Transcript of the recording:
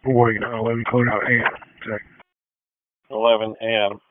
Wait, let me clear out Ann. 11 Adam.